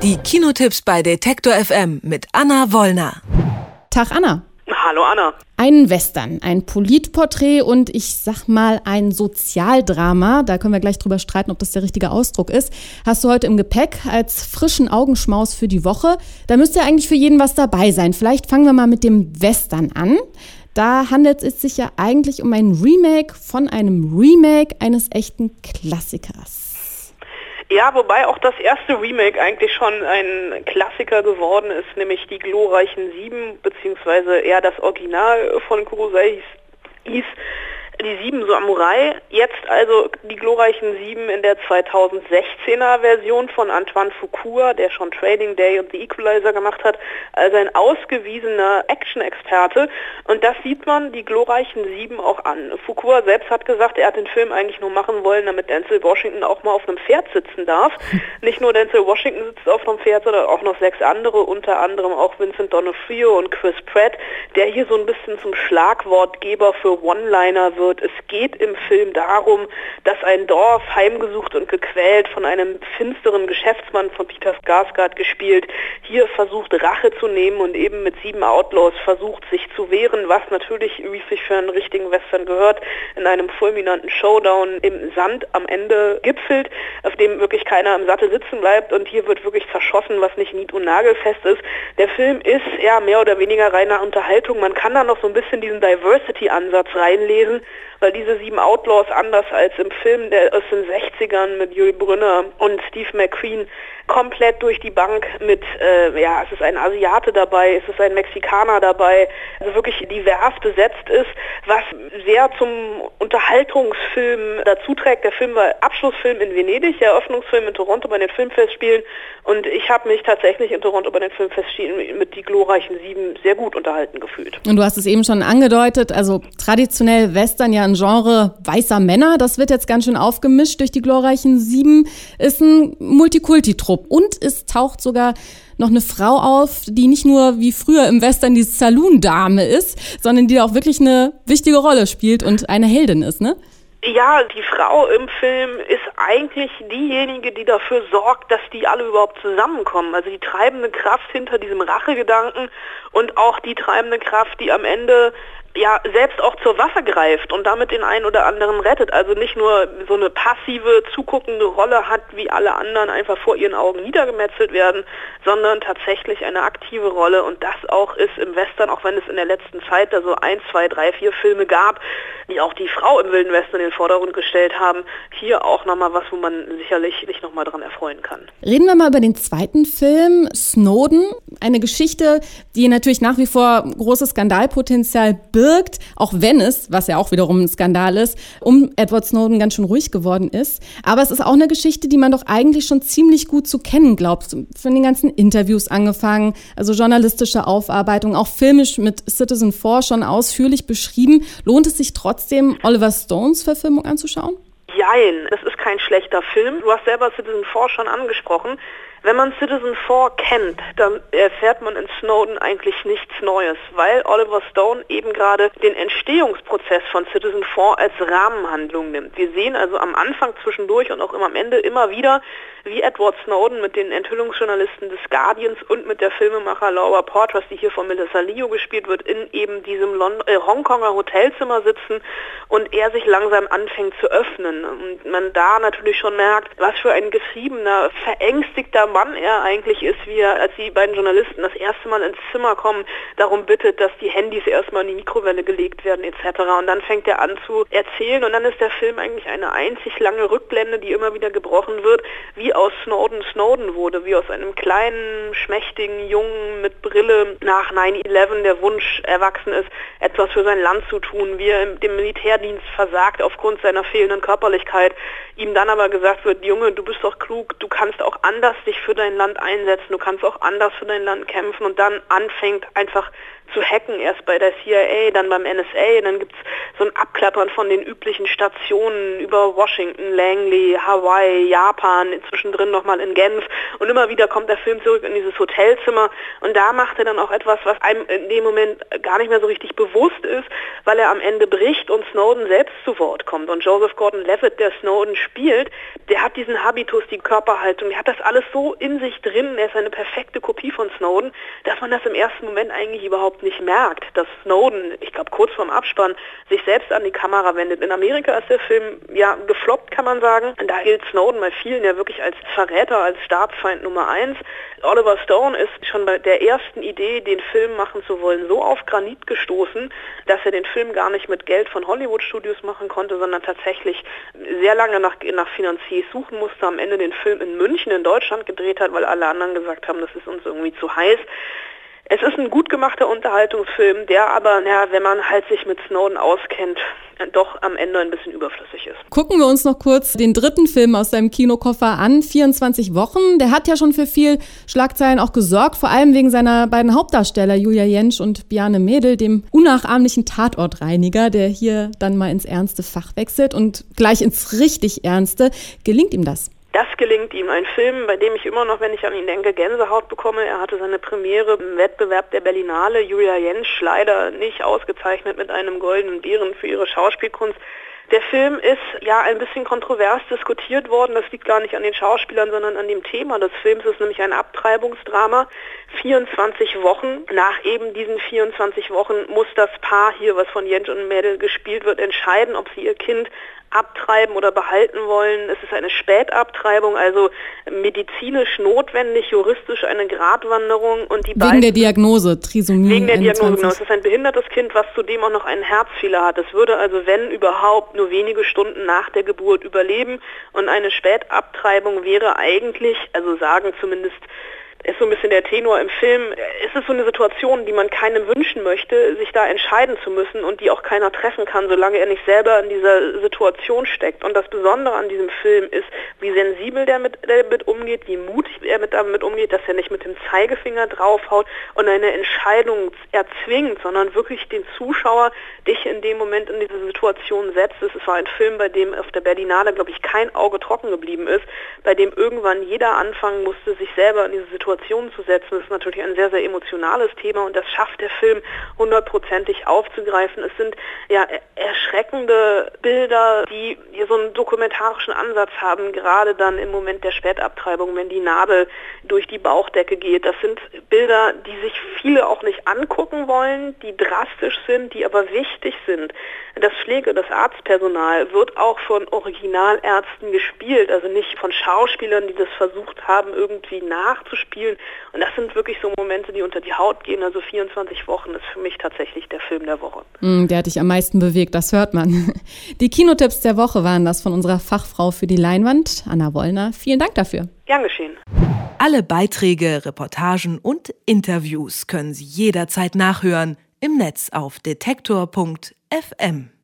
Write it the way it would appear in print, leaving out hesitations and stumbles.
Die Kinotipps bei Detektor FM mit Anna Wollner. Tag Anna. Hallo Anna. Ein Western, ein Politporträt und ich sag mal ein Sozialdrama, da können wir gleich drüber streiten, ob das der richtige Ausdruck ist, hast du heute im Gepäck als frischen Augenschmaus für die Woche. Da müsste ja eigentlich für jeden was dabei sein. Vielleicht fangen wir mal mit dem Western an. Da handelt es sich ja eigentlich um ein Remake von einem Remake eines echten Klassikers. Ja, wobei auch das erste Remake eigentlich schon ein Klassiker geworden ist, nämlich die glorreichen Sieben, beziehungsweise eher das Original von Kurosawa hieß die Sieben Samurai. Jetzt also die glorreichen Sieben in der 2016er Version von Antoine Fuqua, der schon Training Day und The Equalizer gemacht hat, also ein ausgewiesener Action-Experte. Und das sieht man die glorreichen Sieben auch an. Fuqua selbst hat gesagt, er hat den Film eigentlich nur machen wollen, damit Denzel Washington auch mal auf einem Pferd sitzen darf. Nicht nur Denzel Washington sitzt auf einem Pferd, sondern auch noch 6 andere, unter anderem auch Vincent D'Onofrio und Chris Pratt, der hier so ein bisschen zum Schlagwortgeber für One-Liner wird. Es geht im Film darum, dass ein Dorf, heimgesucht und gequält von einem finsteren Geschäftsmann von Peter Skarsgård gespielt, hier versucht Rache zu nehmen und eben mit 7 Outlaws versucht sich zu wehren, was natürlich, wie es sich für einen richtigen Western gehört, in einem fulminanten Showdown im Sand am Ende gipfelt, auf dem wirklich keiner im Sattel sitzen bleibt und hier wird wirklich zerschossen, was nicht nied- und nagelfest ist. Der Film ist ja mehr oder weniger reiner Unterhaltung. Man kann da noch so ein bisschen diesen Diversity-Ansatz reinlesen, weil diese 7 Outlaws anders als im Film der aus den 60ern mit Yul Brynner und Steve McQueen komplett durch die Bank mit, es ist ein Asiate dabei, es ist ein Mexikaner dabei, also wirklich divers besetzt ist, was sehr zum Unterhaltungsfilm dazu trägt. Der Film war Abschlussfilm in Venedig, Eröffnungsfilm in Toronto bei den Filmfestspielen und ich habe mich tatsächlich in Toronto bei den Filmfestspielen mit die glorreichen 7 sehr gut unterhalten gefühlt. Und du hast es eben schon angedeutet, also traditionell Western ja ein Genre weißer Männer, das wird jetzt ganz schön aufgemischt durch die glorreichen 7, ist ein Multikulti-Trupp. Und es taucht sogar noch eine Frau auf, die nicht nur wie früher im Western die Saloon-Dame ist, sondern die auch wirklich eine wichtige Rolle spielt und eine Heldin ist, ne? Ja, die Frau im Film ist eigentlich diejenige, die dafür sorgt, dass die alle überhaupt zusammenkommen. Also die treibende Kraft hinter diesem Rachegedanken und auch die treibende Kraft, die am Ende selbst auch zur Waffe greift und damit den einen oder anderen rettet. Also nicht nur so eine passive, zuguckende Rolle hat, wie alle anderen einfach vor ihren Augen niedergemetzelt werden, sondern tatsächlich eine aktive Rolle. Und das auch ist im Western, auch wenn es in der letzten Zeit da so 1, 2, 3, 4 Filme gab, die auch die Frau im Wilden Westen in den Vordergrund gestellt haben, hier auch nochmal was, wo man sicherlich sich nochmal dran erfreuen kann. Reden wir mal über den zweiten Film, Snowden. Eine Geschichte, die natürlich nach wie vor großes Skandalpotenzial birgt, auch wenn es, was ja auch wiederum ein Skandal ist, um Edward Snowden ganz schön ruhig geworden ist. Aber es ist auch eine Geschichte, die man doch eigentlich schon ziemlich gut zu kennen glaubt. Von den ganzen Interviews angefangen, also journalistische Aufarbeitung, auch filmisch mit Citizen 4 schon ausführlich beschrieben. Lohnt es sich trotzdem, Oliver Stones Verfilmung anzuschauen? Jein, das ist kein schlechter Film. Du hast selber Citizen 4 schon angesprochen. Wenn man Citizen 4 kennt, dann erfährt man in Snowden eigentlich nichts Neues, weil Oliver Stone eben gerade den Entstehungsprozess von Citizen 4 als Rahmenhandlung nimmt. Wir sehen also am Anfang, zwischendurch und auch immer am Ende immer wieder, wie Edward Snowden mit den Enthüllungsjournalisten des Guardians und mit der Filmemacher Laura Poitras, die hier von Melissa Leo gespielt wird, in eben diesem Hongkonger Hotelzimmer sitzen und er sich langsam anfängt zu öffnen. Und man da natürlich schon merkt, was für ein getriebener, verängstigter Mann er eigentlich ist, wie er, als die beiden Journalisten das erste Mal ins Zimmer kommen, darum bittet, dass die Handys erstmal in die Mikrowelle gelegt werden etc. Und dann fängt er an zu erzählen und dann ist der Film eigentlich eine einzig lange Rückblende, die immer wieder gebrochen wird, wie aus Snowden wurde, wie aus einem kleinen, schmächtigen Jungen mit Brille nach 9/11 der Wunsch erwachsen ist, etwas für sein Land zu tun, wie er dem Militärdienst versagt aufgrund seiner fehlenden Körperlichkeit, ihm dann aber gesagt wird, Junge, du bist doch klug, du kannst auch anders dich für dein Land einsetzen, du kannst auch anders für dein Land kämpfen und dann anfängt einfach zu hacken, erst bei der CIA, dann beim NSA, dann gibt's so ein Abklappern von den üblichen Stationen über Washington, Langley, Hawaii, Japan, inzwischen zwischendrin nochmal in Genf und immer wieder kommt der Film zurück in dieses Hotelzimmer und da macht er dann auch etwas, was einem in dem Moment gar nicht mehr so richtig bewusst ist, weil er am Ende bricht und Snowden selbst zu Wort kommt. Und Joseph Gordon-Levitt, der Snowden spielt, der hat diesen Habitus, die Körperhaltung, der hat das alles so in sich drin, er ist eine perfekte Kopie von Snowden, dass man das im ersten Moment eigentlich überhaupt nicht merkt, dass Snowden, ich glaube kurz vorm Abspann, sich selbst an die Kamera wendet. In Amerika ist der Film ja gefloppt, kann man sagen. Und da gilt Snowden bei vielen ja wirklich als Verräter, als Staatsfeind Nummer 1. Oliver Stone ist schon bei der ersten Idee, den Film machen zu wollen, so auf Granit gestoßen, dass er den Film gar nicht mit Geld von Hollywood-Studios machen konnte, sondern tatsächlich sehr lange nach Financiers suchen musste, am Ende den Film in München in Deutschland gedreht hat, weil alle anderen gesagt haben, das ist uns irgendwie zu heiß. Es ist ein gut gemachter Unterhaltungsfilm, der aber, wenn man halt sich mit Snowden auskennt, doch am Ende ein bisschen überflüssig ist. Gucken wir uns noch kurz den dritten Film aus seinem Kinokoffer an, 24 Wochen. Der hat ja schon für viel Schlagzeilen auch gesorgt, vor allem wegen seiner beiden Hauptdarsteller, Julia Jentsch und Bjarne Mädel, dem unnachahmlichen Tatortreiniger, der hier dann mal ins ernste Fach wechselt und gleich ins richtig Ernste. Gelingt ihm das? Das gelingt ihm. Ein Film, bei dem ich immer noch, wenn ich an ihn denke, Gänsehaut bekomme. Er hatte seine Premiere im Wettbewerb der Berlinale. Julia Jentsch leider nicht ausgezeichnet mit einem goldenen Bären für ihre Schauspielkunst. Der Film ist ja ein bisschen kontrovers diskutiert worden. Das liegt gar nicht an den Schauspielern, sondern an dem Thema des Films. Es ist nämlich ein Abtreibungsdrama. 24 Wochen. Nach eben diesen 24 Wochen muss das Paar hier, was von Jentsch und Mädel gespielt wird, entscheiden, ob sie ihr Kind abtreiben oder behalten wollen. Es ist eine Spätabtreibung, also medizinisch notwendig, juristisch eine Gratwanderung. Und die wegen der Diagnose, Trisomie. Wegen der Diagnose, genau. Es ist ein behindertes Kind, was zudem auch noch einen Herzfehler hat. Es würde also, wenn überhaupt, nur wenige Stunden nach der Geburt überleben. Und eine Spätabtreibung wäre eigentlich, also sagen zumindest, ist so ein bisschen der Tenor im Film, ist es so eine Situation, die man keinem wünschen möchte, sich da entscheiden zu müssen und die auch keiner treffen kann, solange er nicht selber in dieser Situation steckt. Und das Besondere an diesem Film ist, wie sensibel der damit umgeht, wie mutig er damit umgeht, dass er nicht mit dem Zeigefinger draufhaut und eine Entscheidung erzwingt, sondern wirklich den Zuschauer dich in dem Moment in diese Situation setzt. Es war ein Film, bei dem auf der Berlinale, glaube ich, kein Auge trocken geblieben ist, bei dem irgendwann jeder anfangen musste, sich selber in diese Situation zu setzen. Das ist natürlich ein sehr, sehr emotionales Thema und das schafft der Film 100%ig aufzugreifen. Es sind ja erschreckende Bilder, die so einen dokumentarischen Ansatz haben, gerade dann im Moment der Spätabtreibung, wenn die Nadel durch die Bauchdecke geht. Das sind Bilder, die sich viele auch nicht angucken wollen, die drastisch sind, die aber wichtig sind. Das das Arztpersonal wird auch von Originalärzten gespielt, also nicht von Schauspielern, die das versucht haben, irgendwie nachzuspielen. Und das sind wirklich so Momente, die unter die Haut gehen. Also 24 Wochen ist für mich tatsächlich der Film der Woche. Der hat dich am meisten bewegt, das hört man. Die Kinotipps der Woche waren das von unserer Fachfrau für die Leinwand, Anna Wollner. Vielen Dank dafür. Gern geschehen. Alle Beiträge, Reportagen und Interviews können Sie jederzeit nachhören im Netz auf detektor.fm.